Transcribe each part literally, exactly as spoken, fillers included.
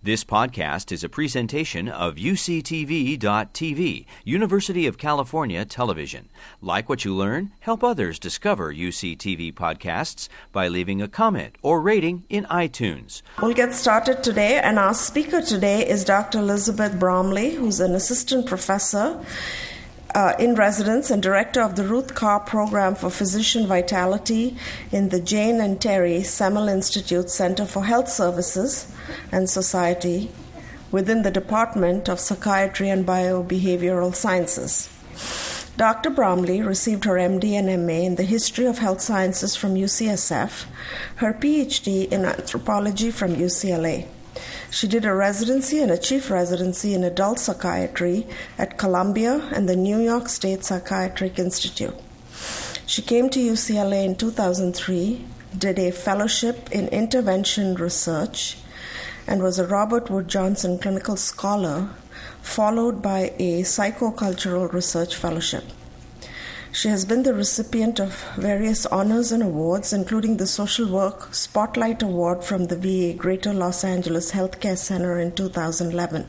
This podcast is a presentation of U C T V dot T V, University of California Television. Like what you learn? Help others discover U C T V podcasts by leaving a comment or rating in iTunes. We'll get started today, and our speaker today is Doctor Elizabeth Bromley, who's an assistant professor Uh, in residence and director of the Ruth Carr Program for Physician Vitality in the Jane and Terry Semel Institute Center for Health Services and Society within the Department of Psychiatry and Biobehavioral Sciences. Doctor Bromley received her M D and M A in the History of Health Sciences from U C S F, her P H D in Anthropology from U C L A. She did a residency and a chief residency in adult psychiatry at Columbia and the New York State Psychiatric Institute. She came to U C L A in two thousand three, did a fellowship in intervention research, and was a Robert Wood Johnson Clinical Scholar, followed by a psychocultural research fellowship. She has been the recipient of various honors and awards, including the Social Work Spotlight Award from the V A Greater Los Angeles Healthcare Center in two thousand eleven.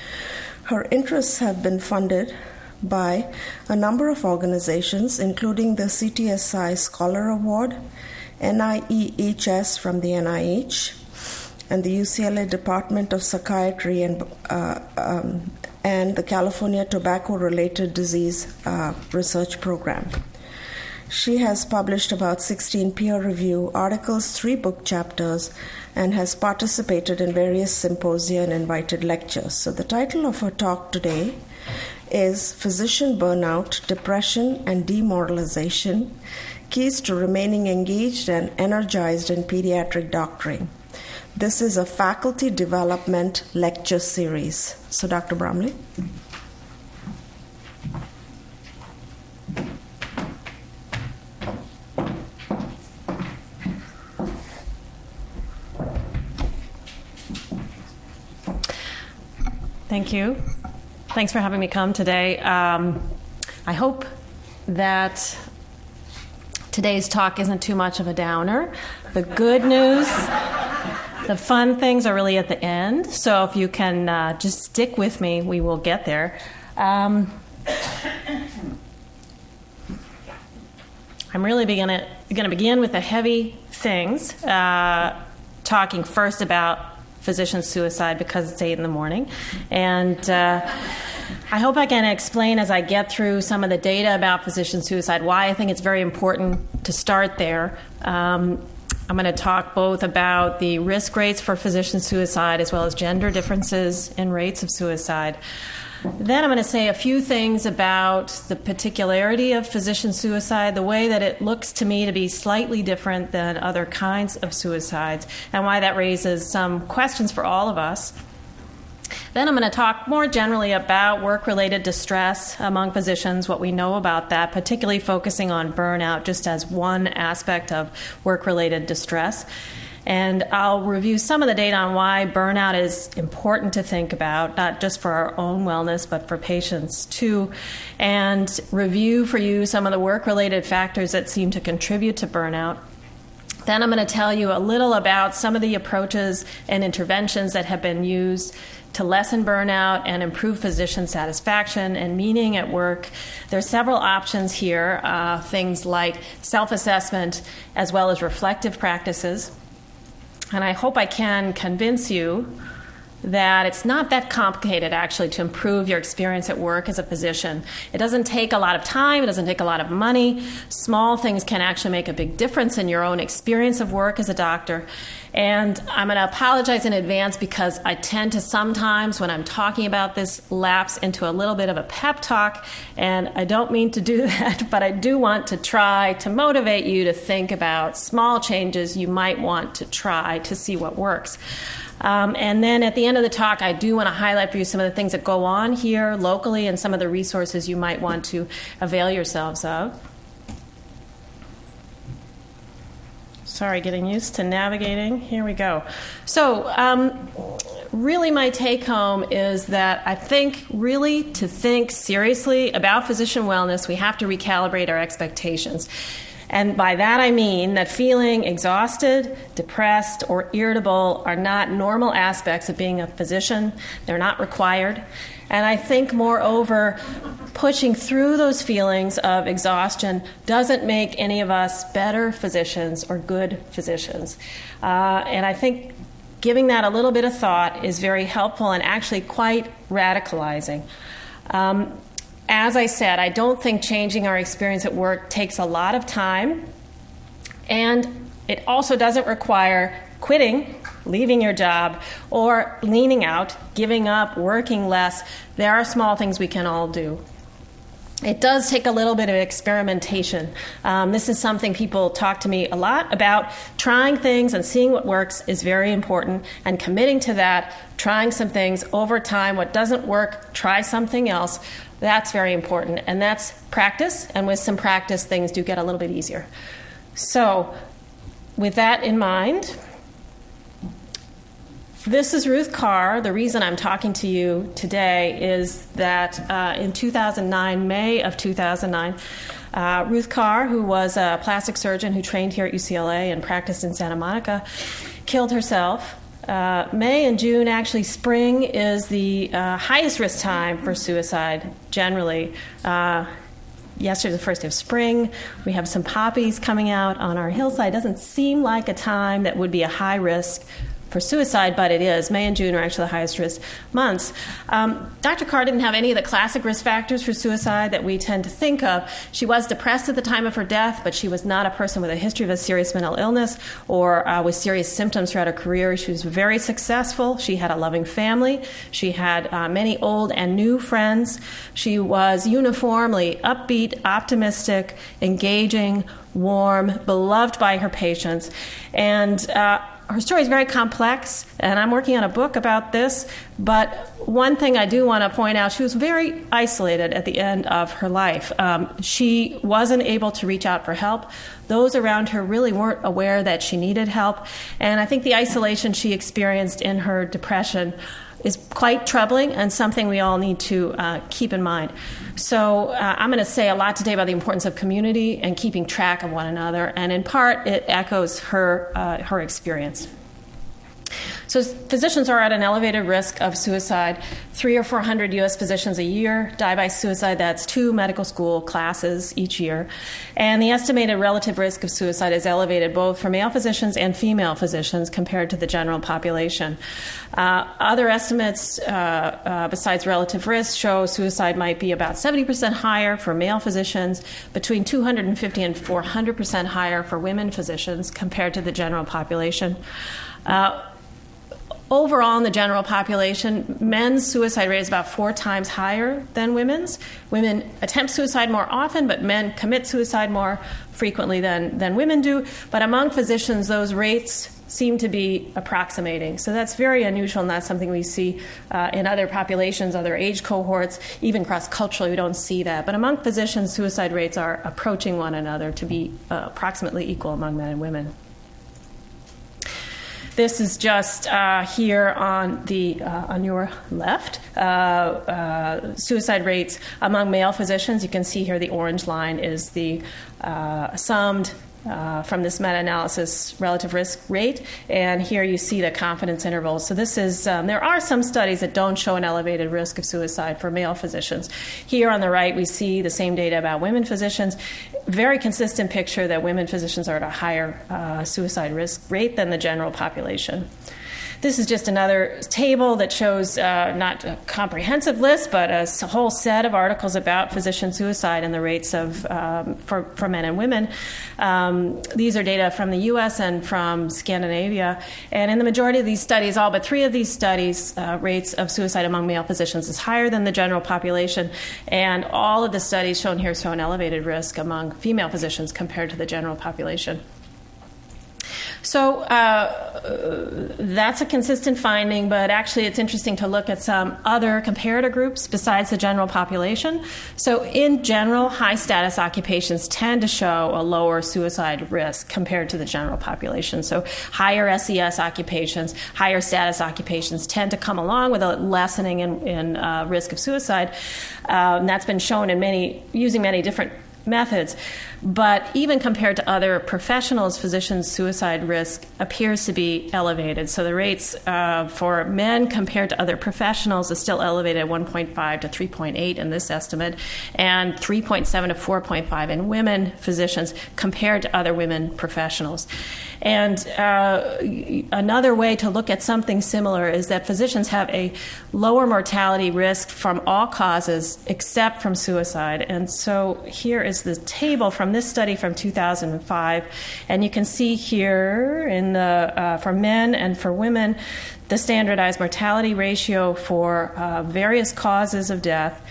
Her interests have been funded by a number of organizations, including the C T S I Scholar Award, N I E H S from the N I H, and the U C L A Department of Psychiatry and uh, um, and the California Tobacco-Related Disease uh, Research Program. She has published about sixteen peer-reviewed articles, three book chapters, and has participated in various symposia and invited lectures. So the title of her talk today is Physician Burnout, Depression, and Demoralization, Keys to Remaining Engaged and Energized in Pediatric Doctoring. This is a faculty development lecture series. So, Doctor Bromley. Thank you. Thanks for having me come today. Um, I hope that today's talk isn't too much of a downer. The good news... The fun things are really at the end, so if you can uh, just stick with me, we will get there. Um, I'm really going to begin with the heavy things, uh, talking first about physician suicide because it's eight in the morning. And uh, I hope I can explain as I get through some of the data about physician suicide why I think it's very important to start there. Um, I'm going to talk both about the risk rates for physician suicide as well as gender differences in rates of suicide. Then I'm going to say a few things about the particularity of physician suicide, the way that it looks to me to be slightly different than other kinds of suicides, and why that raises some questions for all of us. Then I'm going to talk more generally about work-related distress among physicians, what we know about that, particularly focusing on burnout just as one aspect of work-related distress. And I'll review some of the data on why burnout is important to think about, not just for our own wellness, but for patients too, and review for you some of the work-related factors that seem to contribute to burnout. Then I'm going to tell you a little about some of the approaches and interventions that have been used to lessen burnout and improve physician satisfaction and meaning at work. There are several options here, uh, things like self-assessment as well as reflective practices. And I hope I can convince you that it's not that complicated, actually, to improve your experience at work as a physician. It doesn't take a lot of time. It doesn't take a lot of money. Small things can actually make a big difference in your own experience of work as a doctor. And I'm going to apologize in advance because I tend to sometimes, when I'm talking about this, lapse into a little bit of a pep talk. And I don't mean to do that, but I do want to try to motivate you to think about small changes you might want to try to see what works. Um, and then at the end of the talk, I do want to highlight for you some of the things that go on here locally and some of the resources you might want to avail yourselves of. Sorry, getting used to navigating. Here we go. So um, really my take home is that I think really to think seriously about physician wellness, we have to recalibrate our expectations. And by that I mean that feeling exhausted, depressed, or irritable are not normal aspects of being a physician. They're not required. And I think, moreover, pushing through those feelings of exhaustion doesn't make any of us better physicians or good physicians. Uh, and I think giving that a little bit of thought is very helpful and actually quite radicalizing. Um, as I said, I don't think changing our experience at work takes a lot of time, and it also doesn't require quitting, leaving your job, or leaning out, giving up, working less. There are small things we can all do. It does take a little bit of experimentation. Um, this is something people talk to me a lot about. Trying things and seeing what works is very important, and committing to that, trying some things over time. What doesn't work, try something else. That's very important, and that's practice, and with some practice, things do get a little bit easier. So, with that in mind, this is Ruth Carr. The reason I'm talking to you today is that uh, in two thousand nine, May of two thousand nine, uh, Ruth Carr, who was a plastic surgeon who trained here at U C L A and practiced in Santa Monica, killed herself. Uh, May and June, actually spring, is the uh, highest risk time for suicide generally. Uh, Yesterday's the first day of spring. We have some poppies coming out on our hillside. It doesn't seem like a time that would be a high risk for suicide, but it is. May and June are actually the highest risk months. Um, Doctor Carr didn't have any of the classic risk factors for suicide that we tend to think of. She was depressed at the time of her death, but she was not a person with a history of a serious mental illness or uh, with serious symptoms throughout her career. She was very successful. She had a loving family. She had uh, many old and new friends. She was uniformly upbeat, optimistic, engaging, warm, beloved by her patients. And uh, her story is very complex, and I'm working on a book about this, but one thing I do want to point out, she was very isolated at the end of her life. Um, she wasn't able to reach out for help. Those around her really weren't aware that she needed help, and I think the isolation she experienced in her depression is quite troubling and something we all need to uh, keep in mind. So uh, I'm going to say a lot today about the importance of community and keeping track of one another, and in part it echoes her uh, her experience. So physicians are at an elevated risk of suicide. Three or four hundred U S physicians a year die by suicide. That's two medical school classes each year. And the estimated relative risk of suicide is elevated both for male physicians and female physicians compared to the general population. Uh, other estimates uh, uh, besides relative risk show suicide might be about seventy percent higher for male physicians, between two hundred fifty and four hundred percent higher for women physicians compared to the general population. Uh, Overall, in the general population, men's suicide rate is about four times higher than women's. Women attempt suicide more often, but men commit suicide more frequently than, than women do. But among physicians, those rates seem to be approximating. So that's very unusual, and that's something we see uh, in other populations, other age cohorts, even cross-culturally, we don't see that. But among physicians, suicide rates are approaching one another to be uh, approximately equal among men and women. This is just uh, here on the uh, on your left, uh, uh, suicide rates among male physicians. You can see here the orange line is the uh, summed uh, from this meta-analysis relative risk rate, and here you see the confidence intervals. So this is um, there are some studies that don't show an elevated risk of suicide for male physicians. Here on the right, we see the same data about women physicians. Very consistent picture that women physicians are at a higher uh, suicide risk rate than the general population. This is just another table that shows uh, not a comprehensive list, but a whole set of articles about physician suicide and the rates of um, for, for men and women. Um, these are data from the U S and from Scandinavia. And in the majority of these studies, all but three of these studies, uh, rates of suicide among male physicians is higher than the general population. And all of the studies shown here show an elevated risk among female physicians compared to the general population. So uh, that's a consistent finding, but actually it's interesting to look at some other comparator groups besides the general population. So in general, high-status occupations tend to show a lower suicide risk compared to the general population. So higher S E S occupations, higher status occupations tend to come along with a lessening in, in uh, risk of suicide. Uh, and that's been shown in many, using many different methods. But even compared to other professionals, physicians' suicide risk appears to be elevated. So the rates uh, for men compared to other professionals is still elevated at one point five to three point eight in this estimate, and three point seven to four point five in women physicians compared to other women professionals. And uh, another way to look at something similar is that physicians have a lower mortality risk from all causes except from suicide. And so here is the table from this study from two thousand five, and you can see here in the uh, for men and for women the standardized mortality ratio for uh, various causes of death,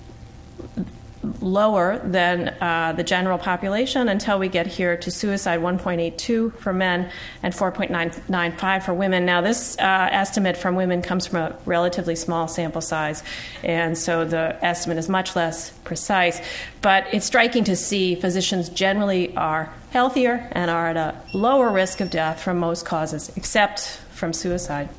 lower than uh, the general population until we get here to suicide, one point eight two for men and four point nine five for women. Now, this uh, estimate from women comes from a relatively small sample size, and so the estimate is much less precise. But it's striking to see physicians generally are healthier and are at a lower risk of death from most causes, except from suicide.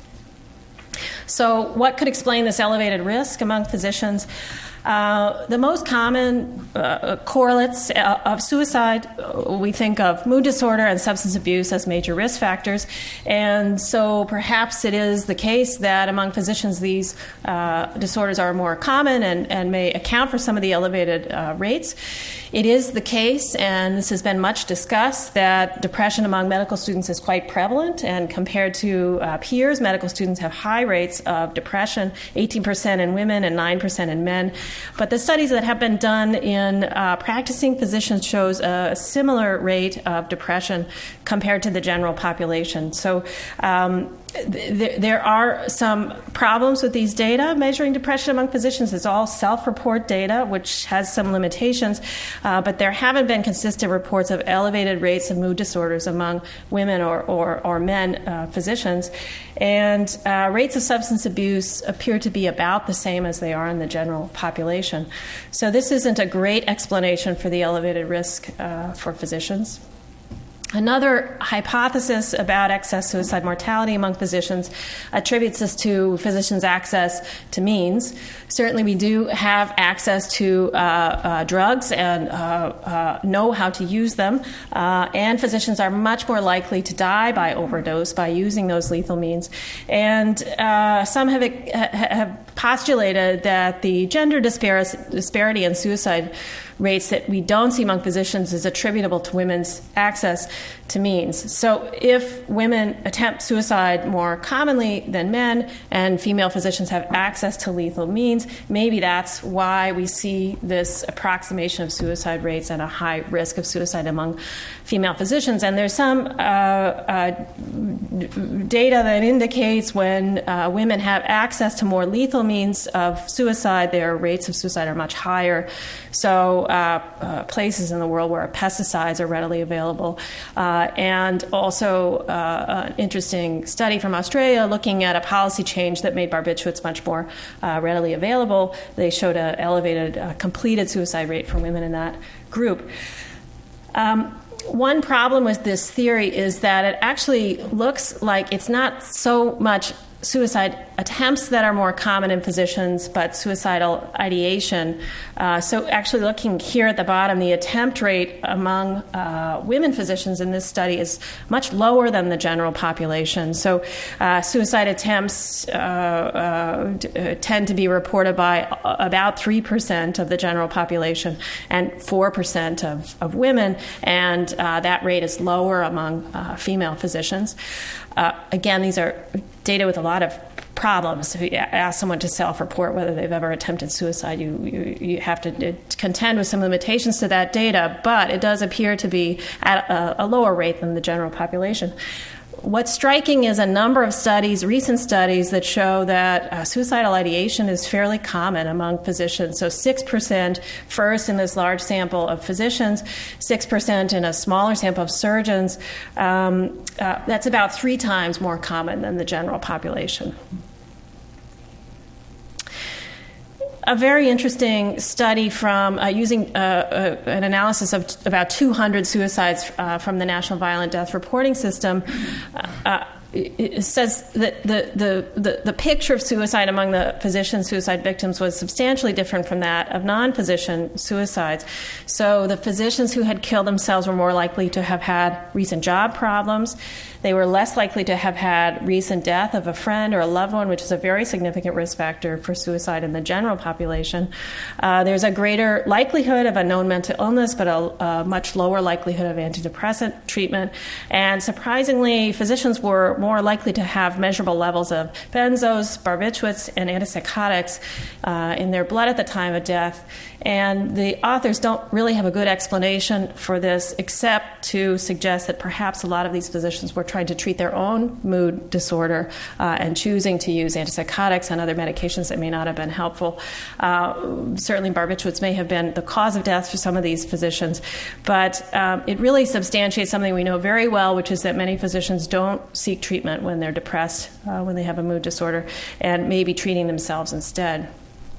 So what could explain this elevated risk among physicians? Uh, the most common uh, correlates uh, of suicide, uh, we think of mood disorder and substance abuse as major risk factors. And so perhaps it is the case that among physicians these uh, disorders are more common and, and may account for some of the elevated uh, rates. It is the case, and this has been much discussed, that depression among medical students is quite prevalent. And compared to uh, peers, medical students have high rates of depression, eighteen percent in women and nine percent in men. But the studies that have been done in uh, practicing physicians shows a similar rate of depression compared to the general population. So um, th- there are some problems with these data measuring depression among physicians. It's all self-report data, which has some limitations, uh, but there haven't been consistent reports of elevated rates of mood disorders among women or, or, or men uh, physicians. And uh, rates of substance abuse appear to be about the same as they are in the general population. So this isn't a great explanation for the elevated risk uh, for physicians. Another hypothesis about excess suicide mortality among physicians attributes this to physicians' access to means. Certainly, we do have access to uh, uh, drugs and uh, uh, know how to use them, uh, and physicians are much more likely to die by overdose by using those lethal means. And uh, some have, have postulated that the gender dispar- disparity in suicide rates that we don't see among physicians is attributable to women's access to means. So if women attempt suicide more commonly than men and female physicians have access to lethal means, maybe that's why we see this approximation of suicide rates and a high risk of suicide among female physicians. And there's some uh, uh, data that indicates when uh, women have access to more lethal means of suicide, their rates of suicide are much higher. So uh, uh, places in the world where pesticides are readily available. Uh, and also uh, an interesting study from Australia looking at a policy change that made barbiturates much more uh, readily available. They showed an elevated uh, completed suicide rate for women in that group. Um, One problem with this theory is that it actually looks like it's not so much suicide attempts that are more common in physicians, but suicidal ideation. Uh, so actually looking here at the bottom, the attempt rate among uh, women physicians in this study is much lower than the general population. So uh, suicide attempts uh, uh, d- tend to be reported by about three percent of the general population and four percent of, of women, and uh, that rate is lower among uh, female physicians. Uh, again, these are data with a lot of problems. If you ask someone to self-report whether they've ever attempted suicide, you, you, you have to contend with some limitations to that data, but it does appear to be at a, a lower rate than the general population. What's striking is a number of studies, recent studies, that show that uh, suicidal ideation is fairly common among physicians. So six percent first in this large sample of physicians, six percent in a smaller sample of surgeons. Um, uh, that's about three times more common than the general population. A very interesting study from uh, using uh, uh, an analysis of t- about two hundred suicides uh, from the National Violent Death Reporting System uh, it says that the, the, the, the picture of suicide among the physician suicide victims was substantially different from that of non-physician suicides. So the physicians who had killed themselves were more likely to have had recent job problems. They were less likely to have had recent death of a friend or a loved one, which is a very significant risk factor for suicide in the general population. Uh, there's a greater likelihood of a known mental illness, but a, a much lower likelihood of antidepressant treatment. And surprisingly, physicians were more likely to have measurable levels of benzos, barbiturates, and antipsychotics uh, in their blood at the time of death. And the authors don't really have a good explanation for this, except to suggest that perhaps a lot of these physicians were trying to treat their own mood disorder uh, and choosing to use antipsychotics and other medications that may not have been helpful. Uh, certainly barbiturates may have been the cause of death for some of these physicians, but um, it really substantiates something we know very well, which is that many physicians don't seek treatment when they're depressed, uh, when they have a mood disorder, and may be treating themselves instead.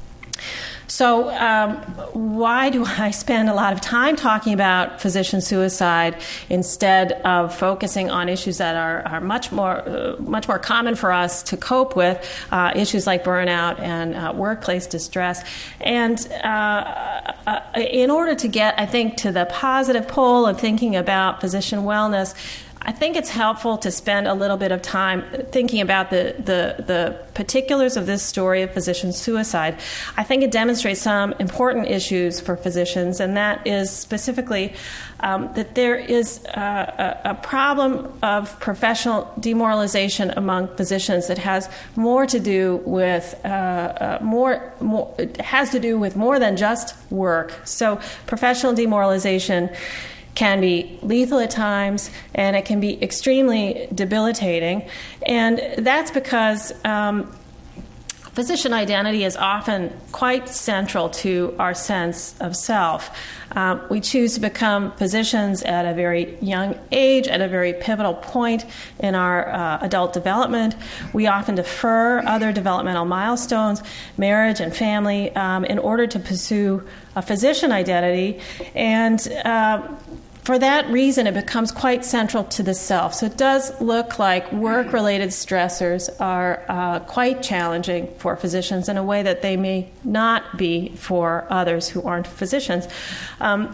So um, why do I spend a lot of time talking about physician suicide instead of focusing on issues that are, are much more uh, much more common for us to cope with, uh, issues like burnout and uh, workplace distress? And uh, uh, in order to get, I think, to the positive pole of thinking about physician wellness, I think it's helpful to spend a little bit of time thinking about the, the, the particulars of this story of physician suicide. I think it demonstrates some important issues for physicians, and that is specifically um, that there is a, a problem of professional demoralization among physicians that has more to do with uh, uh, more, more it has to do with more than just work. So professional demoralization can be lethal at times, and it can be extremely debilitating. And that's because um, physician identity is often quite central to our sense of self. Um, we choose to become physicians at a very young age, at a very pivotal point in our uh, adult development. We often defer other developmental milestones, marriage and family, um, in order to pursue a physician identity. And uh, for that reason, it becomes quite central to the self. So it does look like work-related stressors are uh, quite challenging for physicians in a way that they may not be for others who aren't physicians. Um,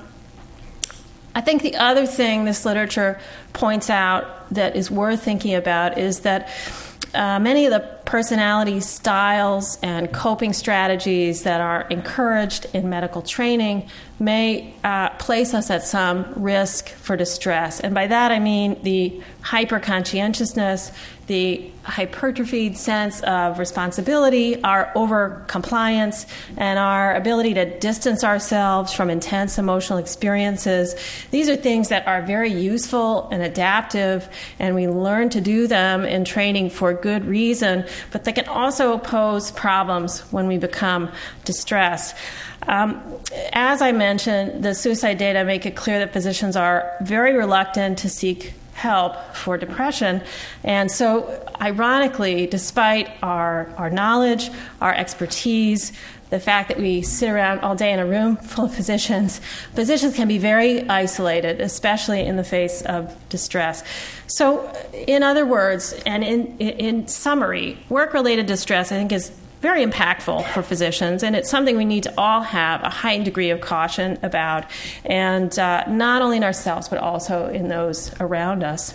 I think the other thing this literature points out that is worth thinking about is that Uh, many of the personality styles and coping strategies that are encouraged in medical training may uh, place us at some risk for distress. And by that I mean the hyper-conscientiousness, the hypertrophied sense of responsibility, our over-compliance, and our ability to distance ourselves from intense emotional experiences. These are things that are very useful and adaptive, and we learn to do them in training for good reason, but they can also pose problems when we become distressed. Um, as I mentioned, the suicide data make it clear that physicians are very reluctant to seek help for depression. And so, ironically, despite our, our knowledge, our expertise, the fact that we sit around all day in a room full of physicians, physicians can be very isolated, especially in the face of distress. So, in other words, and in, in summary, work-related distress, I think, is very impactful for physicians, and it's something we need to all have a heightened degree of caution about, and uh, not only in ourselves, but also in those around us.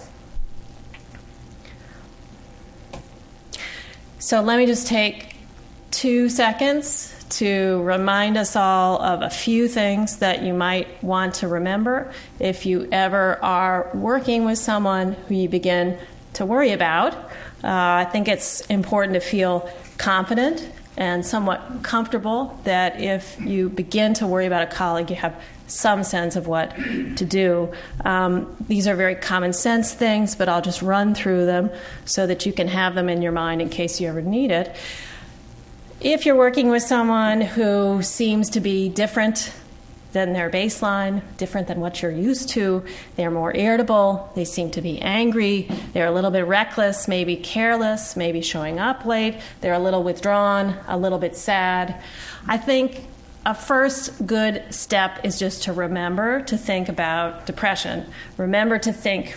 So let me just take two seconds to remind us all of a few things that you might want to remember if you ever are working with someone who you begin to worry about. Uh, I think it's important to feel confident and somewhat comfortable that if you begin to worry about a colleague, you have some sense of what to do. Um, these are very common sense things, but I'll just run through them so that you can have them in your mind in case you ever need it. If you're working with someone who seems to be different than their baseline, different than what you're used to, they're more irritable, they seem to be angry, they're a little bit reckless, maybe careless, maybe showing up late, they're a little withdrawn, a little bit sad. I think a first good step is just to remember to think about depression. Remember to think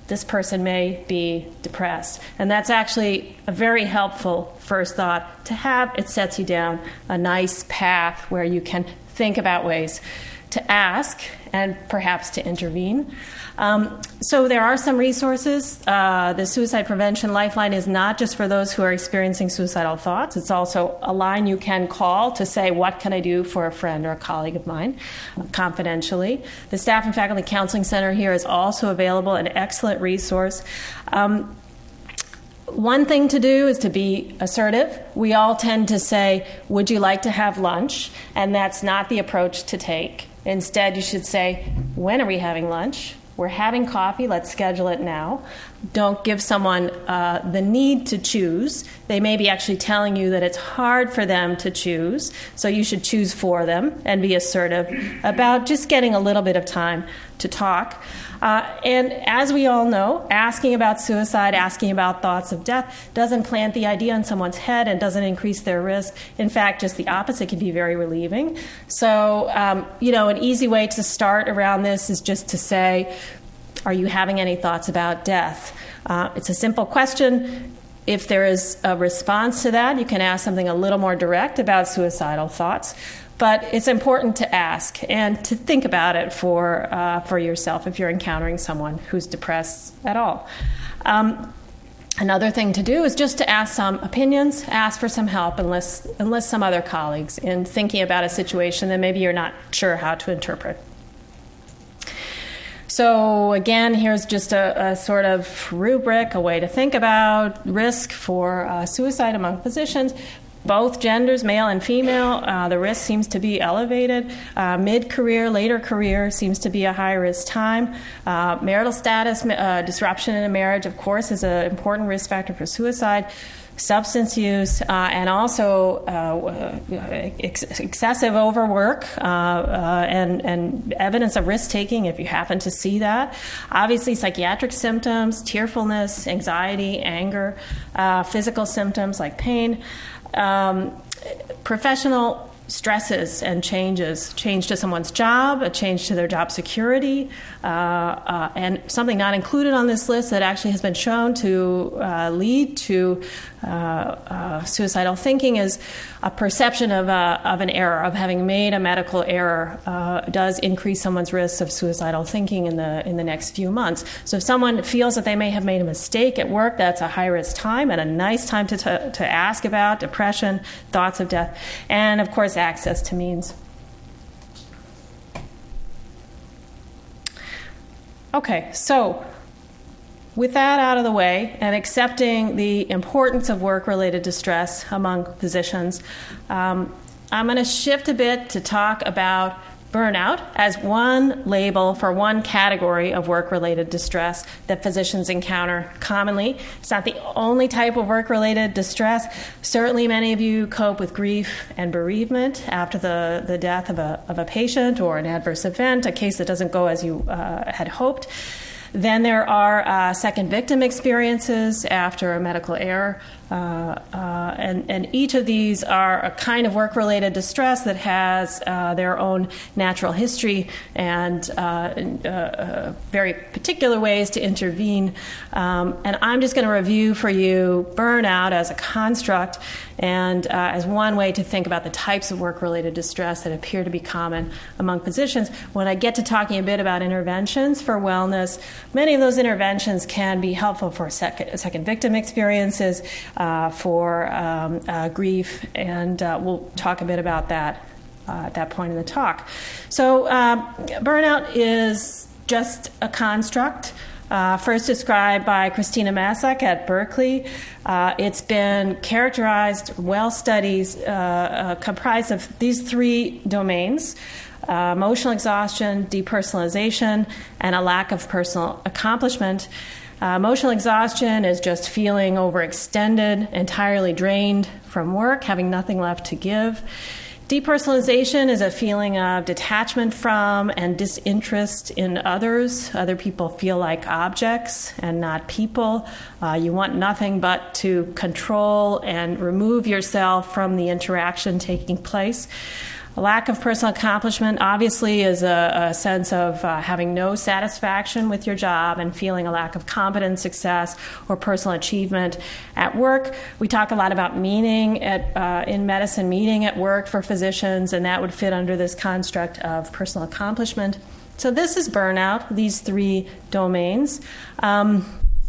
this person may be depressed. And that's actually a very helpful first thought to have. It sets you down a nice path where you can think about ways to ask and perhaps to intervene. Um, so there are some resources. Uh, the Suicide Prevention Lifeline is not just for those who are experiencing suicidal thoughts. It's also a line you can call to say, what can I do for a friend or a colleague of mine, uh, confidentially. The Staff and Faculty Counseling Center here is also available, an excellent resource. Um, One thing to do is to be assertive. We all tend to say, would you like to have lunch? And that's not the approach to take. Instead, you should say, when are we having lunch? We're having coffee. Let's schedule it now. Don't give someone uh, the need to choose. They may be actually telling you that it's hard for them to choose, so you should choose for them and be assertive about just getting a little bit of time to talk. Uh, and as we all know, asking about suicide, asking about thoughts of death doesn't plant the idea in someone's head and doesn't increase their risk. In fact, just the opposite can be very relieving. So, um, you know, an easy way to start around this is just to say, are you having any thoughts about death? Uh, it's a simple question. If there is a response to that, you can ask something a little more direct about suicidal thoughts. But it's important to ask and to think about it for uh, for yourself if you're encountering someone who's depressed at all. Um, another thing to do is just to ask some opinions, ask for some help, enlist, enlist some other colleagues in thinking about a situation that maybe you're not sure how to interpret. So again, here's just a, a sort of rubric, a way to think about risk for uh, suicide among physicians. Both genders, male and female, uh, the risk seems to be elevated. Uh, mid-career, later career seems to be a high-risk time. Uh, marital status, uh, disruption in a marriage, of course, is an important risk factor for suicide. Substance use, uh, and also uh, ex- excessive overwork uh, uh, and, and evidence of risk-taking if you happen to see that. Obviously, psychiatric symptoms, tearfulness, anxiety, anger, uh, physical symptoms like pain. Um, professional stresses and changes, change to someone's job, a change to their job security, uh, uh, and something not included on this list that actually has been shown to uh, lead to uh, uh, suicidal thinking is a perception of, a, of an error, of having made a medical error, uh, does increase someone's risk of suicidal thinking in the in the next few months. So if someone feels that they may have made a mistake at work, that's a high-risk time and a nice time to, to, to ask about depression, thoughts of death, and of course access to means. Okay, so with that out of the way and accepting the importance of work-related distress among physicians, um, I'm going to shift a bit to talk about burnout as one label for one category of work-related distress that physicians encounter commonly. It's not the only type of work-related distress. Certainly many of you cope with grief and bereavement after the, the death of a, of a patient or an adverse event, a case that doesn't go as you uh, had hoped. Then there are uh, second victim experiences after a medical error, uh, uh, and, and each of these are a kind of work-related distress that has uh, their own natural history and uh, uh, very particular ways to intervene. Um, and I'm just going to review for you burnout as a construct and uh, as one way to think about the types of work-related distress that appear to be common among physicians. When I get to talking a bit about interventions for wellness, many of those interventions can be helpful for second, second victim experiences, uh, for um, uh, grief, and uh, we'll talk a bit about that uh, at that point in the talk. So uh, burnout is just a construct. Uh, first described by Christina Masak at Berkeley. Uh, it's been characterized, well studies, uh, uh, comprised of these three domains: uh, emotional exhaustion, depersonalization, and a lack of personal accomplishment. Uh, emotional exhaustion is just feeling overextended, entirely drained from work, having nothing left to give. Depersonalization is a feeling of detachment from and disinterest in others. Other people feel like objects and not people. Uh, you want nothing but to control and remove yourself from the interaction taking place. A lack of personal accomplishment obviously is a, a sense of uh, having no satisfaction with your job and feeling a lack of competence, success, or personal achievement at work. We talk a lot about meaning at, uh, in medicine, meaning at work for physicians, and that would fit under this construct of personal accomplishment. So this is burnout, these three domains. Um,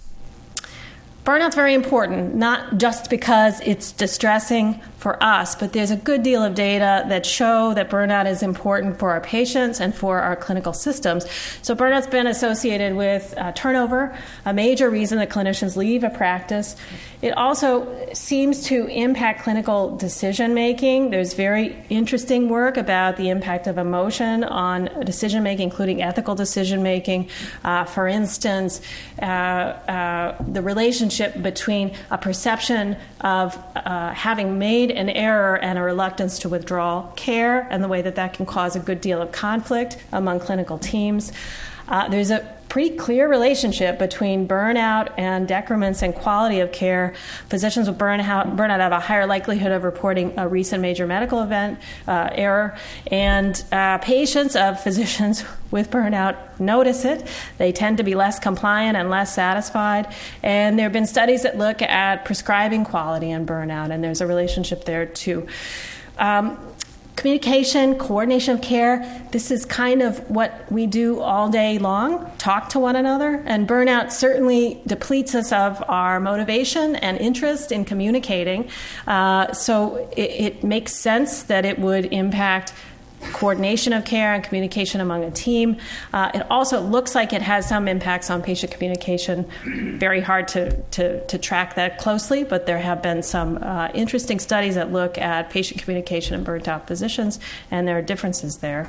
Burnout's very important, not just because it's distressing for us, but there's a good deal of data that show that burnout is important for our patients and for our clinical systems. So burnout's been associated with uh, turnover, a major reason that clinicians leave a practice. It also seems to impact clinical decision-making. There's very interesting work about the impact of emotion on decision-making, including ethical decision-making. Uh, for instance, uh, uh, the relationship between a perception of uh, having made an error and a reluctance to withdraw care, and the way that that can cause a good deal of conflict among clinical teams. Uh, there's a pretty clear relationship between burnout and decrements in quality of care. Physicians with burnout, burnout have a higher likelihood of reporting a recent major medical event uh, error, and uh, patients of physicians with burnout notice it. They tend to be less compliant and less satisfied, and there have been studies that look at prescribing quality and burnout, and there's a relationship there too. Um, Communication, coordination of care, this is kind of what we do all day long, talk to one another, and burnout certainly depletes us of our motivation and interest in communicating. Uh, so it, it makes sense that it would impact coordination of care and communication among a team. Uh, it also looks like it has some impacts on patient communication. Very hard to, to, to track that closely, but there have been some uh, interesting studies that look at patient communication in burnt out physicians, and there are differences there.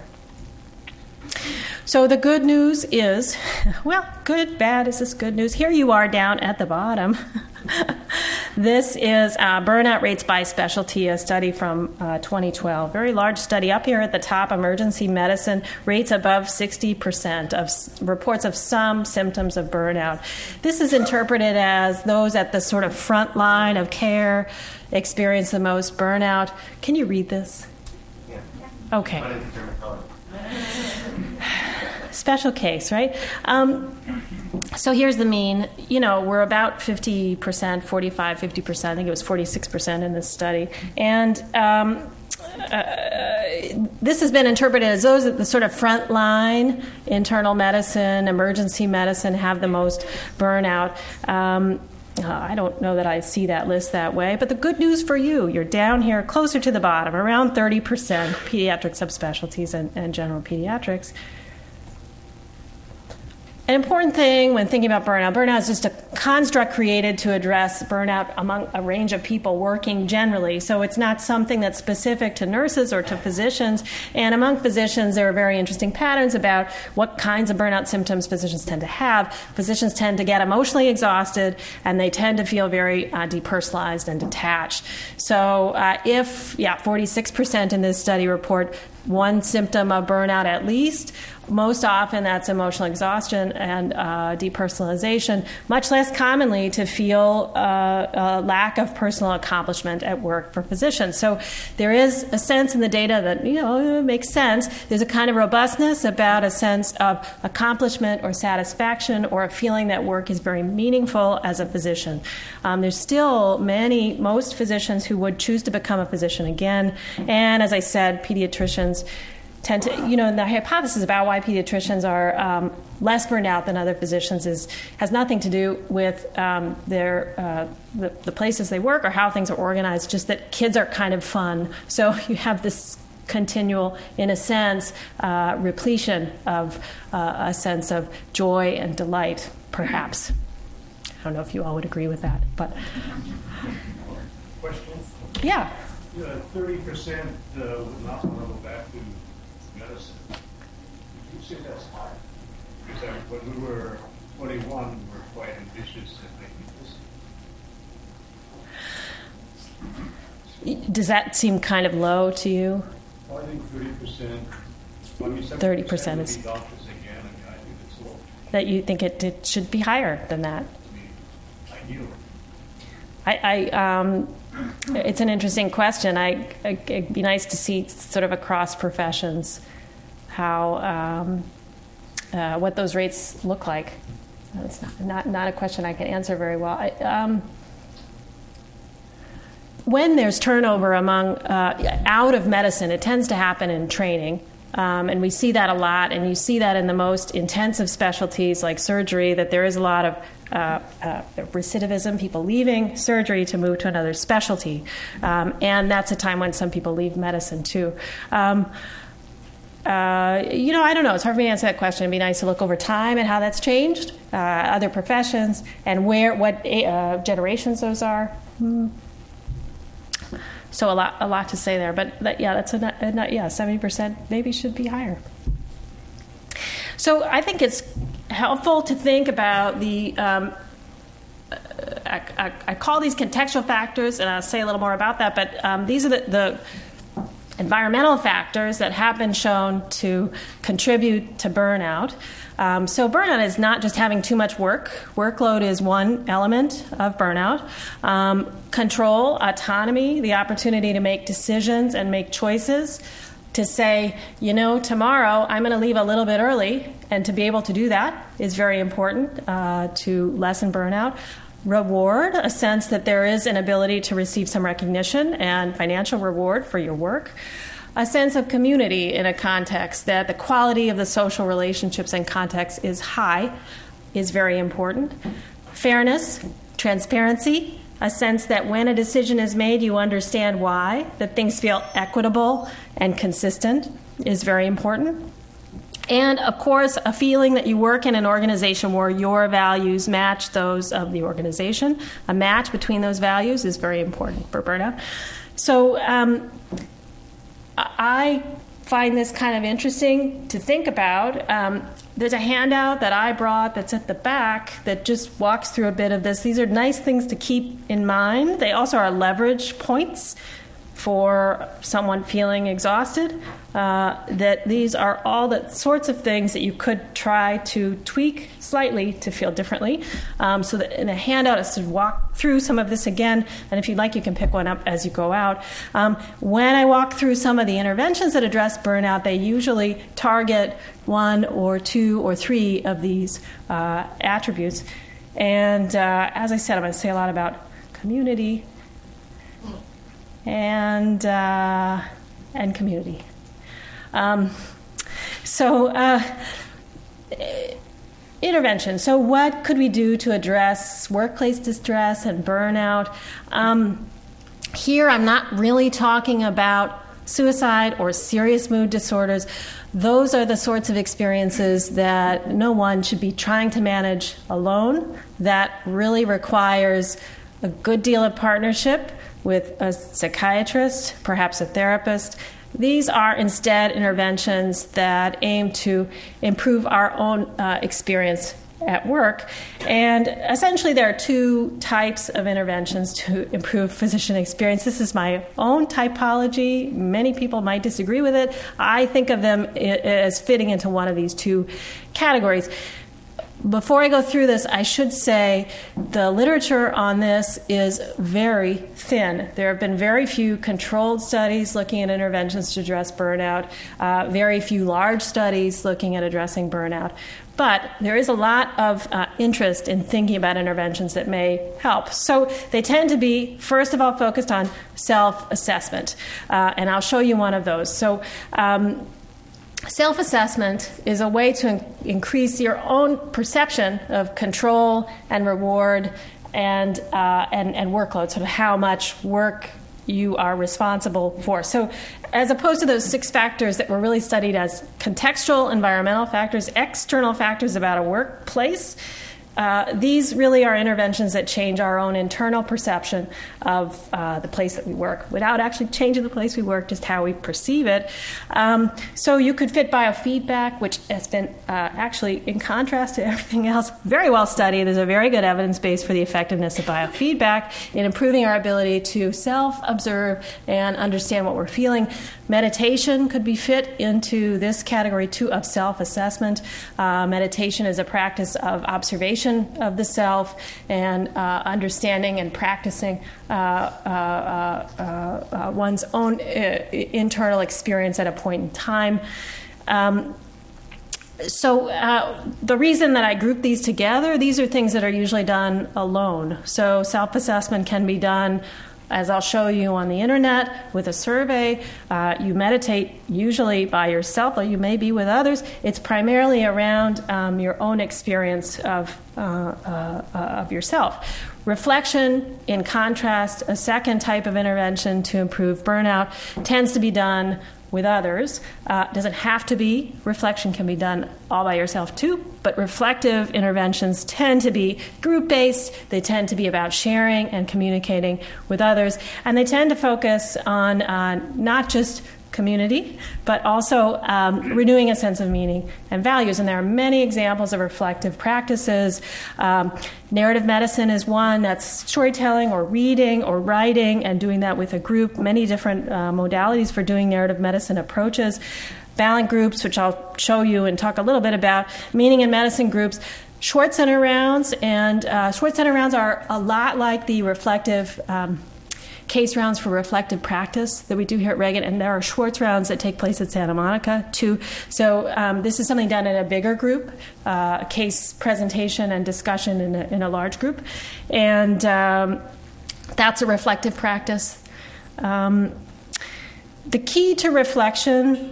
So the good news is, well, good, bad, is this good news? Here you are down at the bottom. This is uh, burnout rates by specialty, a study from uh, twenty twelve. Very large study. Up here at the top, emergency medicine, rates above sixty percent of s- reports of some symptoms of burnout. This is interpreted as those at the sort of front line of care experience the most burnout. Can you read this? Yeah. Okay. Special case, right? Um, so here's the mean. You know, we're about fifty percent, forty-five, fifty percent. I think it was forty-six percent in this study. And um, uh, this has been interpreted as those at the sort of front line, internal medicine, emergency medicine, have the most burnout. Um, Uh, I don't know that I see that list that way, but the good news for you, you're down here closer to the bottom, around thirty percent pediatric subspecialties and, and general pediatrics. An important thing when thinking about burnout, burnout is just a construct created to address burnout among a range of people working generally. So it's not something that's specific to nurses or to physicians. And among physicians, there are very interesting patterns about what kinds of burnout symptoms physicians tend to have. Physicians tend to get emotionally exhausted, and they tend to feel very uh, depersonalized and detached. So uh, if, yeah, forty-six percent in this study report one symptom of burnout at least. Most often that's emotional exhaustion and uh, depersonalization, much less commonly to feel uh, a lack of personal accomplishment at work for physicians. So there is a sense in the data that, you know, it makes sense. There's a kind of robustness about a sense of accomplishment or satisfaction or a feeling that work is very meaningful as a physician. Um, there's still many, most physicians who would choose to become a physician again. And as I said, pediatricians tend to, you know, the hypothesis about why pediatricians are um, less burned out than other physicians is has nothing to do with um, their uh, the, the places they work or how things are organized, just that kids are kind of fun. So you have this continual, in a sense, uh, repletion of uh, a sense of joy and delight, perhaps. I don't know if you all would agree with that, but... Question? Yeah. Yeah, thirty percent uh, would not want to go back to medicine. You say that's high? Because when we were twenty-one, we were quite ambitious in making this. Does that seem kind of low to you? Well, I think thirty percent. I mean, thirty percent is... doctors again. I mean, I think it's low. That you think it, it should be higher than that? I mean, ideal. I, I um, it's an interesting question. I, I, it'd be nice to see sort of across professions how um, uh, what those rates look like. It's not, not not a question I can answer very well. I, um, when there's turnover among uh, out of medicine, it tends to happen in training. Um, and we see that a lot, and you see that in the most intensive specialties like surgery, that there is a lot of uh, uh, recidivism, people leaving surgery to move to another specialty. Um, and that's a time when some people leave medicine, too. Um, uh, you know, I don't know. It's hard for me to answer that question. It'd be nice to look over time at how that's changed, uh, other professions, and where, what uh, generations those are. Hmm. So a lot, a lot to say there, but that, yeah, that's a, a yeah, seventy percent maybe should be higher. So I think it's helpful to think about the. Um, I, I, I call these contextual factors, and I'll say a little more about that. But um, these are the, the environmental factors that have been shown to contribute to burnout. Um, so burnout is not just having too much work. Workload is one element of burnout. Um, control, autonomy, the opportunity to make decisions and make choices, to say, you know, tomorrow I'm going to leave a little bit early, and to be able to do that is very important uh, to lessen burnout. Reward, a sense that there is an ability to receive some recognition and financial reward for your work. A sense of community in a context, that the quality of the social relationships and context is high, is very important. Fairness, transparency, a sense that when a decision is made, you understand why, that things feel equitable and consistent is very important. And, of course, a feeling that you work in an organization where your values match those of the organization. A match between those values is very important for burnout. So um, I find this kind of interesting to think about. Um, there's a handout that I brought that's at the back that just walks through a bit of this. These are nice things to keep in mind. They also are leverage points for someone feeling exhausted, uh, that these are all the sorts of things that you could try to tweak slightly to feel differently. Um, so that in a handout, it's to walk through some of this again, and if you'd like, you can pick one up as you go out. Um, when I walk through some of the interventions that address burnout, they usually target one or two or three of these uh, attributes. And uh, as I said, I'm going to say a lot about community, and uh, and community. Um, so uh, intervention. So what could we do to address workplace distress and burnout? Um, here I'm not really talking about suicide or serious mood disorders. Those are the sorts of experiences that no one should be trying to manage alone. That really requires a good deal of partnership with a psychiatrist, perhaps a therapist. These are instead interventions that aim to improve our own uh, experience at work. And essentially there are two types of interventions to improve physician experience. This is my own typology. Many people might disagree with it. I think of them as fitting into one of these two categories. Before I go through this, I should say the literature on this is very thin. There have been very few controlled studies looking at interventions to address burnout, uh, very few large studies looking at addressing burnout. But there is a lot of uh, interest in thinking about interventions that may help. So they tend to be, first of all, focused on self-assessment. Uh, and I'll show you one of those. So um, self-assessment is a way to in- increase your own perception of control and reward and, uh, and, and workload, sort of how much work you are responsible for. So as opposed to those six factors that were really studied as contextual, environmental factors, external factors about a workplace, Uh, these really are interventions that change our own internal perception of uh, the place that we work without actually changing the place we work, just how we perceive it. Um, so you could fit biofeedback, which has been uh, actually, in contrast to everything else, very well studied. There's a very good evidence base for the effectiveness of biofeedback in improving our ability to self-observe and understand what we're feeling. Meditation could be fit into this category, too, of self-assessment. Uh, meditation is a practice of observation exploration of the self and uh, understanding and practicing uh, uh, uh, uh, one's own uh, internal experience at a point in time. Um, So uh, the reason that I group these together, these are things that are usually done alone. So self-assessment can be done, as I'll show you, on the internet with a survey. Uh, you meditate usually by yourself, or you may be with others. It's primarily around um, your own experience of, uh, uh, uh, of yourself. Reflection, in contrast, a second type of intervention to improve burnout, tends to be done with others. Uh, doesn't have to be. Reflection can be done all by yourself too, but reflective interventions tend to be group-based. They tend to be about sharing and communicating with others, and they tend to focus on uh, not just community, but also um, renewing a sense of meaning and values. And there are many examples of reflective practices. Um, narrative medicine is one. That's storytelling or reading or writing and doing that with a group. Many different uh, modalities for doing narrative medicine approaches. Balance groups, which I'll show you and talk a little bit about. Meaning and medicine groups. Schwartz Center rounds. And uh, Schwartz Center rounds are a lot like the reflective um, case rounds for reflective practice that we do here at Reagan, and there are Schwartz rounds that take place at Santa Monica too. So um, this is something done in a bigger group, uh, case presentation and discussion in a, in a large group, and um, that's a reflective practice. Um, the key to reflection,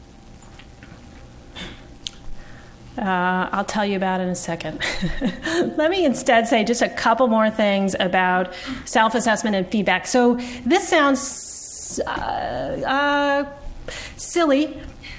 Uh, I'll tell you about in a second. Let me instead say just a couple more things about self-assessment and feedback. So this sounds uh, uh, silly,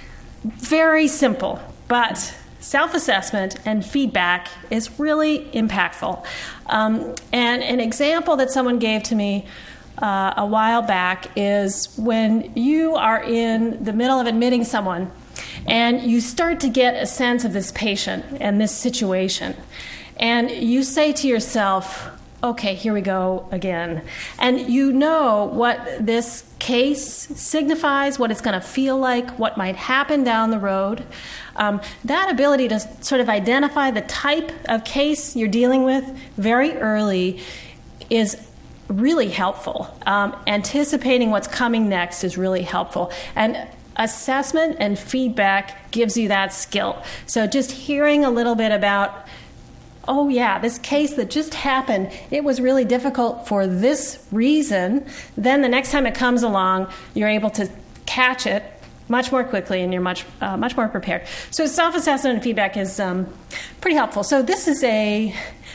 very simple, but self-assessment and feedback is really impactful. Um, and an example that someone gave to me uh, a while back is when you are in the middle of admitting someone and you start to get a sense of this patient and this situation. And you say to yourself, okay, here we go again. And you know what this case signifies, what it's going to feel like, what might happen down the road. Um, that ability to sort of identify the type of case you're dealing with very early is really helpful. Um, anticipating what's coming next is really helpful. And assessment and feedback gives you that skill. So just hearing a little bit about, oh yeah, this case that just happened, it was really difficult for this reason, then the next time it comes along, you're able to catch it much more quickly and you're much uh, much more prepared. So self-assessment and feedback is um, pretty helpful. So this is a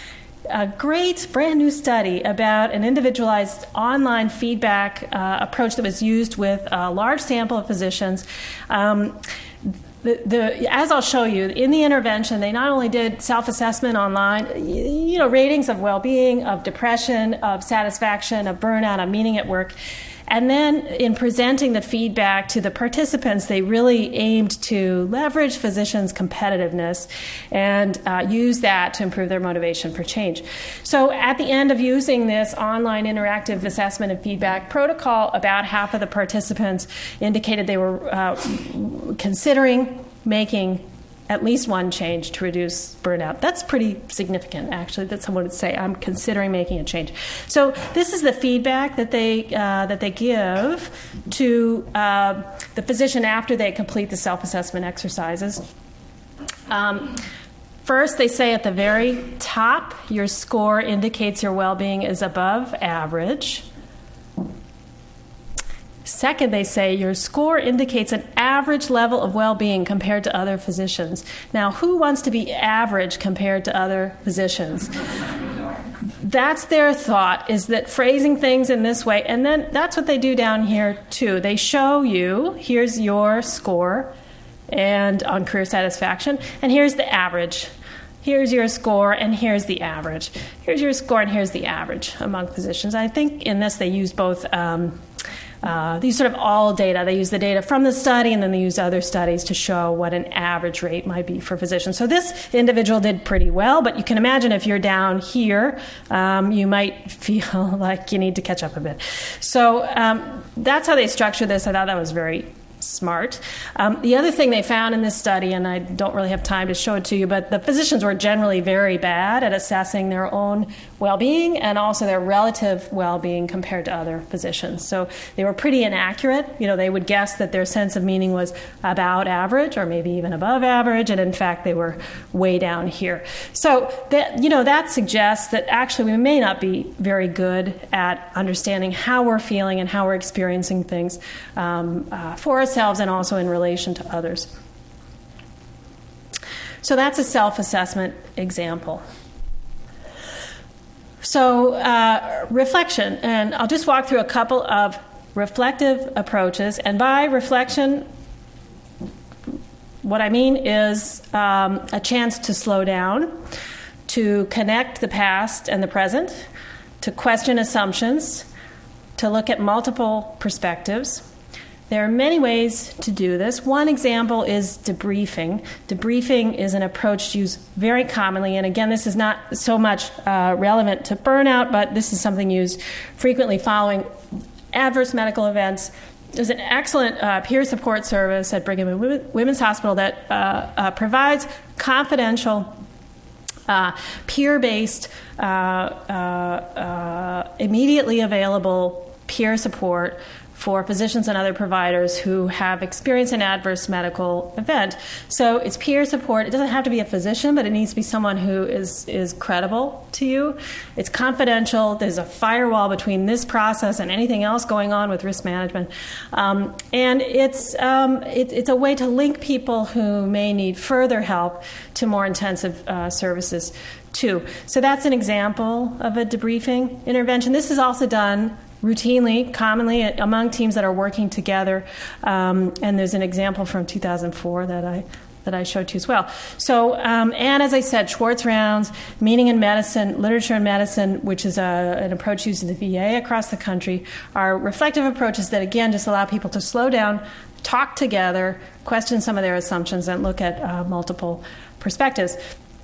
a great brand new study about an individualized online feedback uh, approach that was used with a large sample of physicians. Um, the, the, as I'll show you, in the intervention, they not only did self-assessment online, you know, ratings of well-being, of depression, of satisfaction, of burnout, of meaning at work. And then in presenting the feedback to the participants, they really aimed to leverage physicians' competitiveness and uh, use that to improve their motivation for change. So at the end of using this online interactive assessment and feedback protocol, about half of the participants indicated they were uh, considering making at least one change to reduce burnout. That's pretty significant, actually, that someone would say, I'm considering making a change. So this is the feedback that they uh, that they give to uh, the physician after they complete the self-assessment exercises. Um, first, they say at the very top, your score indicates your well-being is above average. Second, they say your score indicates an average level of well-being compared to other physicians. Now, who wants to be average compared to other physicians? That's their thought, is that phrasing things in this way, and then that's what they do down here too. They show you, here's your score and on career satisfaction, and here's the average. Here's your score, and here's the average. Here's your score, and here's the average among physicians. I think in this they use both um, Uh, these sort of all data. They use the data from the study, and then they use other studies to show what an average rate might be for physicians. So this individual did pretty well, but you can imagine if you're down here, um, you might feel like you need to catch up a bit. So um, that's how they structure this. I thought that was very smart. Um, the other thing they found in this study, and I don't really have time to show it to you, but the physicians were generally very bad at assessing their own well-being and also their relative well-being compared to other physicians. So they were pretty inaccurate. You know, they would guess that their sense of meaning was about average or maybe even above average, and in fact they were way down here. So that, you know, that suggests that actually we may not be very good at understanding how we're feeling and how we're experiencing things um, uh, for ourselves and also in relation to others. So that's a self-assessment example. So uh, reflection, and I'll just walk through a couple of reflective approaches. And by reflection, what I mean is um, a chance to slow down, to connect the past and the present, to question assumptions, to look at multiple perspectives. There are many ways to do this. One example is debriefing. Debriefing is an approach used very commonly, and again, this is not so much uh, relevant to burnout, but this is something used frequently following adverse medical events. There's an excellent uh, peer support service at Brigham and Women's Hospital that uh, uh, provides confidential, uh, peer-based, uh, uh, uh, immediately available peer support for physicians and other providers who have experienced an adverse medical event. So it's peer support. It doesn't have to be a physician, but it needs to be someone who is, is credible to you. It's confidential. There's a firewall between this process and anything else going on with risk management. Um, and it's, um, it, it's a way to link people who may need further help to more intensive uh, services too. So that's an example of a debriefing intervention. This is also done routinely, commonly among teams that are working together, um, and there's an example from two thousand four that I that I showed you as well. So, um, and as I said, Schwartz rounds, meaning in medicine, literature in medicine, which is a, an approach used in the V A across the country, are reflective approaches that again just allow people to slow down, talk together, question some of their assumptions, and look at uh, multiple perspectives.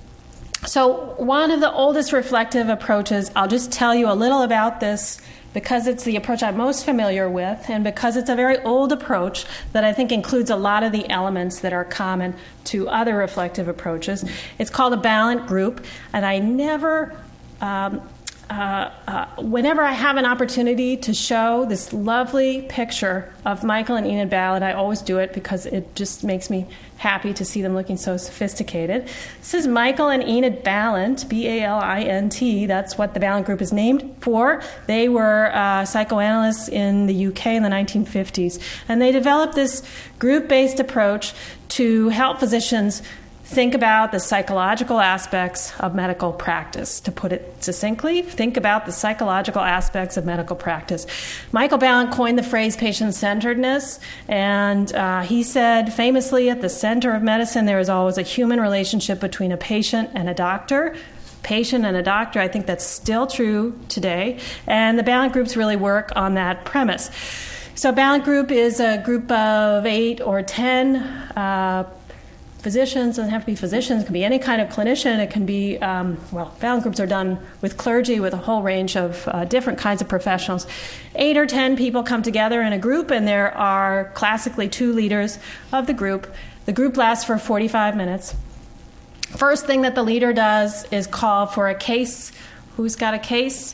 So, one of the oldest reflective approaches, I'll just tell you a little about this because it's the approach I'm most familiar with, and because it's a very old approach that I think includes a lot of the elements that are common to other reflective approaches. It's called a Balint group, and I never, um, uh, uh, whenever I have an opportunity to show this lovely picture of Michael and Enid Balint, I always do it because it just makes me happy to see them looking so sophisticated. This is Michael and Enid Balint, B A L I N T. That's what the Balint group is named for. They were uh, psychoanalysts in the U K in the nineteen fifties. And they developed this group-based approach to help physicians think about the psychological aspects of medical practice. To put it succinctly, think about the psychological aspects of medical practice. Michael Balint coined the phrase patient-centeredness, and uh, he said famously, at the center of medicine, there is always a human relationship between a patient and a doctor. Patient and a doctor, I think that's still true today, and the Balint groups really work on that premise. So Balint group is a group of eight or ten uh, physicians. Doesn't have to be physicians. It can be any kind of clinician. It can be, um, well, Balint groups are done with clergy, with a whole range of uh, different kinds of professionals. Eight or ten people come together in a group, and there are classically two leaders of the group. The group lasts for forty-five minutes. First thing that the leader does is call for a case. Who's got a case?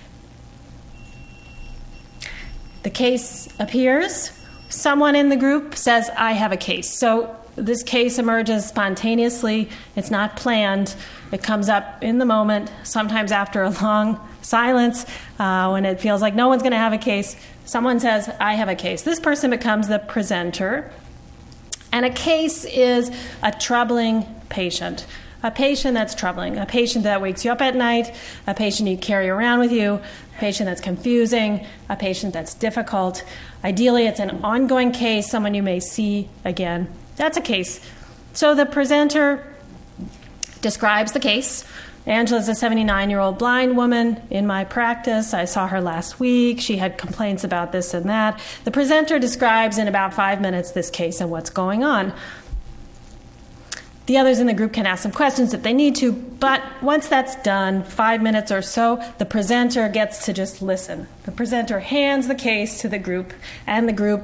The case appears. Someone in the group says, I have a case. So this case emerges spontaneously. It's not planned. It comes up in the moment, sometimes after a long silence, uh, when it feels like no one's going to have a case. Someone says, I have a case. This person becomes the presenter. And a case is a troubling patient. A patient that's troubling. A patient that wakes you up at night. A patient you carry around with you. A patient that's confusing. A patient that's difficult. Ideally, it's an ongoing case, someone you may see again. That's a case. So the presenter describes the case. Angela's a seventy-nine-year-old blind woman in my practice. I saw her last week. She had complaints about this and that. The presenter describes in about five minutes this case and what's going on. The others in the group can ask some questions if they need to, but once that's done, five minutes or so, the presenter gets to just listen. The presenter hands the case to the group, and the group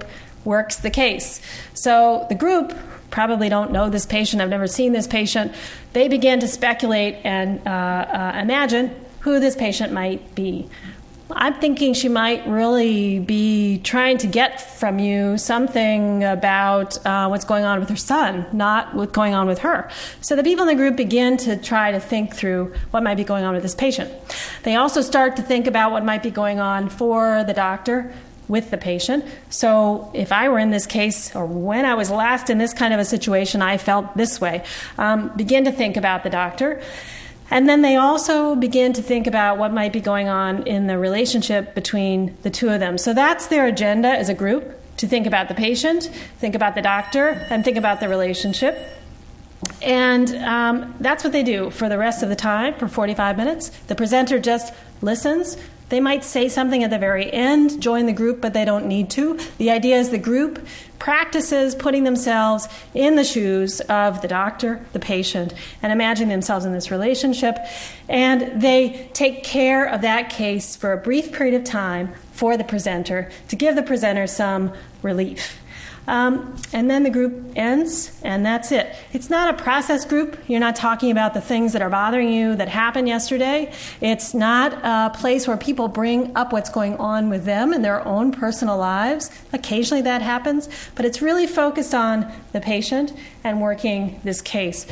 works the case. So the group probably don't know this patient. I've never seen this patient. They begin to speculate and uh, uh, imagine who this patient might be. I'm thinking she might really be trying to get from you something about uh, what's going on with her son, not what's going on with her. So the people in the group begin to try to think through what might be going on with this patient. They also start to think about what might be going on for the doctor with the patient. So if I were in this case, or when I was last in this kind of a situation, I felt this way. Um, begin to think about the doctor. And then they also begin to think about what might be going on in the relationship between the two of them. So that's their agenda as a group, to think about the patient, think about the doctor, and think about the relationship. And um, that's what they do for the rest of the time, for forty-five minutes. The presenter just listens. They might say something at the very end, join the group, but they don't need to. The idea is the group practices putting themselves in the shoes of the doctor, the patient, and imagining themselves in this relationship. And they take care of that case for a brief period of time for the presenter to give the presenter some relief. Um, and then the group ends, and that's it. It's not a process group. You're not talking about the things that are bothering you that happened yesterday. It's not a place where people bring up what's going on with them in their own personal lives. Occasionally that happens, but it's really focused on the patient and working this case.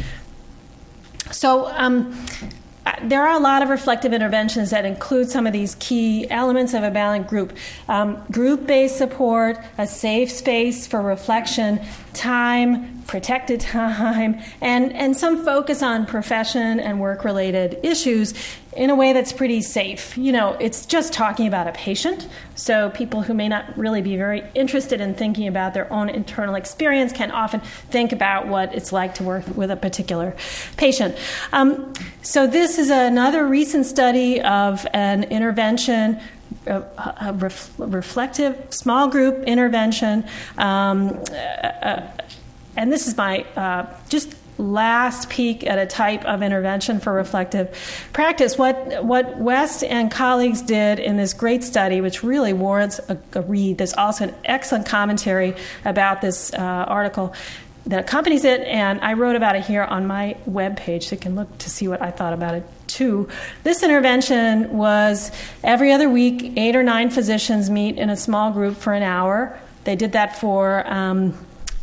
So um, there are a lot of reflective interventions that include some of these key elements of a balanced group. Um, group-based support, a safe space for reflection, time, protected time, and, and some focus on profession and work-related issues in a way that's pretty safe. You know, it's just talking about a patient, so people who may not really be very interested in thinking about their own internal experience can often think about what it's like to work with a particular patient. Um, so this is another recent study of an intervention, a, a ref, reflective small group intervention, um, uh, and this is my uh, just last peek at a type of intervention for reflective practice. What what West and colleagues did in this great study, which really warrants a, a read. There's also an excellent commentary about this uh, article that accompanies it, and I wrote about it here on my webpage, so you can look to see what I thought about it too. This intervention was every other week, eight or nine physicians meet in a small group for an hour. They did that for um,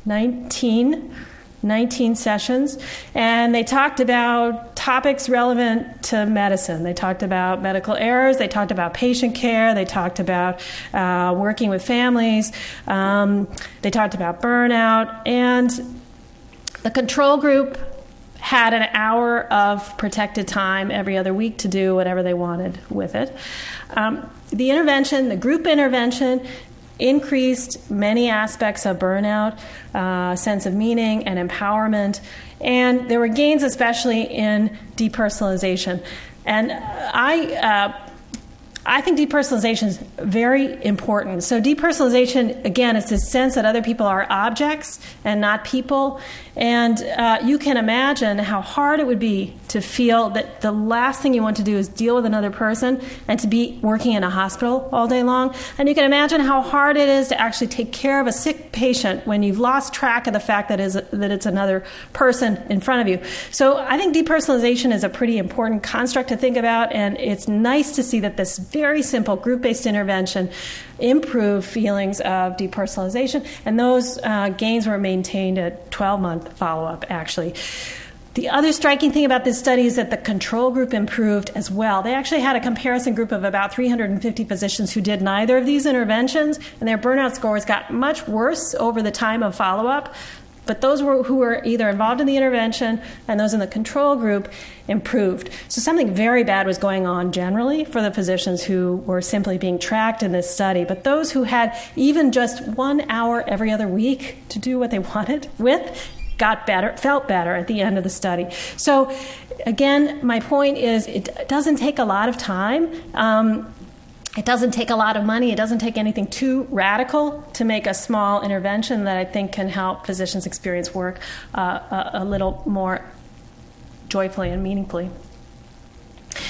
nineteen nineteen sessions, and they talked about topics relevant to medicine. They talked about medical errors, they talked about patient care, they talked about uh, working with families, um, they talked about burnout, and the control group had an hour of protected time every other week to do whatever they wanted with it. Um, the intervention, the group intervention, increased many aspects of burnout, uh, sense of meaning and empowerment, and there were gains especially in depersonalization. And I, uh, I think depersonalization is very important. So depersonalization, again, is this sense that other people are objects and not people. And uh, you can imagine how hard it would be to feel that the last thing you want to do is deal with another person and to be working in a hospital all day long. And you can imagine how hard it is to actually take care of a sick patient when you've lost track of the fact that, is, that it's another person in front of you. So I think depersonalization is a pretty important construct to think about, and it's nice to see that this very simple group-based intervention improved feelings of depersonalization, and those uh, gains were maintained at twelve-month follow-up, actually. The other striking thing about this study is that the control group improved as well. They actually had a comparison group of about three hundred fifty physicians who did neither of these interventions, and their burnout scores got much worse over the time of follow-up. But those were, who were either involved in the intervention and those in the control group improved. So something very bad was going on generally for the physicians who were simply being tracked in this study. But those who had even just one hour every other week to do what they wanted with got better, felt better at the end of the study. So again, my point is it doesn't take a lot of time. Um, It doesn't take a lot of money. It doesn't take anything too radical to make a small intervention that I think can help physicians experience work uh, a, a little more joyfully and meaningfully.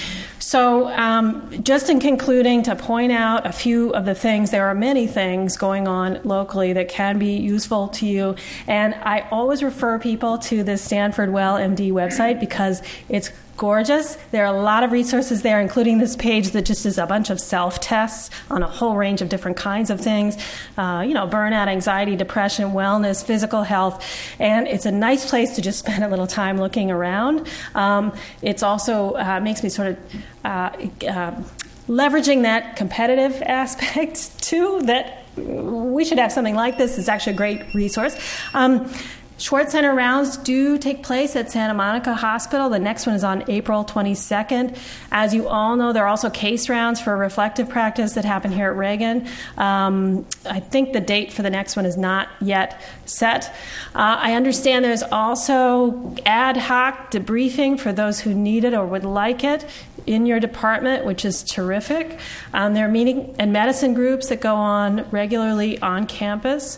So um, just in concluding, to point out a few of the things, there are many things going on locally that can be useful to you. And I always refer people to the Stanford Well M D website because it's gorgeous. There are a lot of resources there, including this page that just is a bunch of self-tests on a whole range of different kinds of things, uh, you know, burnout, anxiety, depression, wellness, physical health. And it's a nice place to just spend a little time looking around. Um, it's also uh, makes me sort of uh, uh, leveraging that competitive aspect, too, that we should have something like this. It's actually a great resource. Um, Schwartz Center rounds do take place at Santa Monica Hospital. The next one is on April twenty-second. As you all know, there are also case rounds for reflective practice that happen here at Reagan. Um, I think the date for the next one is not yet set. Uh, I understand there's also ad hoc debriefing for those who need it or would like it in your department, which is terrific. Um, there are meeting and medicine groups that go on regularly on campus.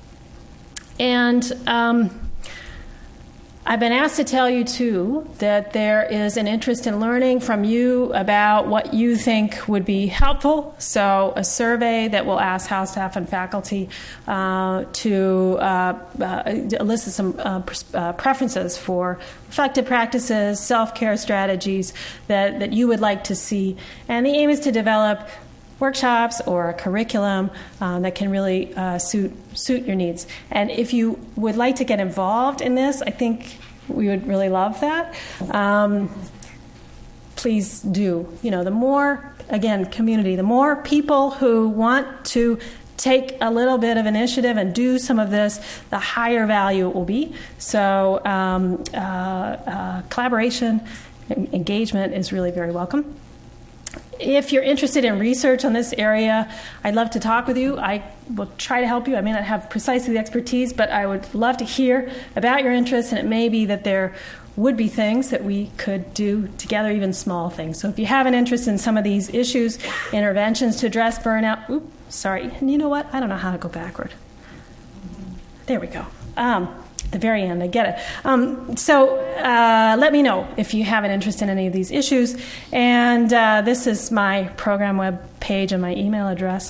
And um, I've been asked to tell you, too, that there is an interest in learning from you about what you think would be helpful. So a survey that will ask house staff and faculty uh, to uh, uh, elicit some uh, pres- uh, preferences for reflective practices, self-care strategies that, that you would like to see. And the aim is to develop workshops or a curriculum um, that can really uh, suit suit your needs. And if you would like to get involved in this, I think we would really love that. Um, please do. You know, the more, again, community, the more people who want to take a little bit of initiative and do some of this, the higher value it will be. So um, uh, uh, collaboration, engagement is really very welcome. If you're interested in research on this area, I'd love to talk with you. I will try to help you. I may not have precisely the expertise, but I would love to hear about your interests, and it may be that there would be things that we could do together, even small things. So if you have an interest in some of these issues, interventions to address burnout, oops, sorry, and you know what? I don't know how to go backward. There we go. Um, At the very end, I get it. Um, so uh, let me know if you have an interest in any of these issues. And uh, this is my program web page and my email address.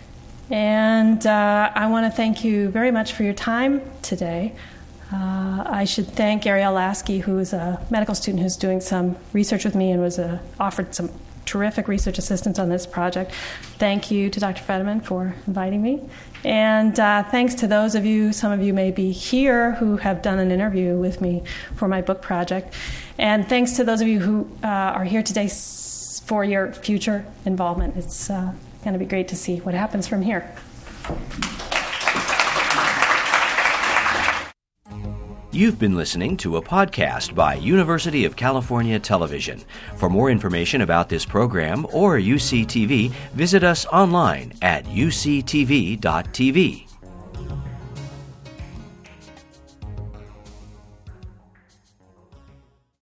And uh, I want to thank you very much for your time today. Uh, I should thank Ariel Lasky, who is a medical student who's doing some research with me and was uh, offered some terrific research assistance on this project. Thank you to Doctor Federman for inviting me. And uh, thanks to those of you, some of you may be here, who have done an interview with me for my book project. And thanks to those of you who uh, are here today for your future involvement. It's uh, going to be great to see what happens from here. You've been listening to a podcast by University of California Television. For more information about this program or U C T V, visit us online at u c t v dot t v.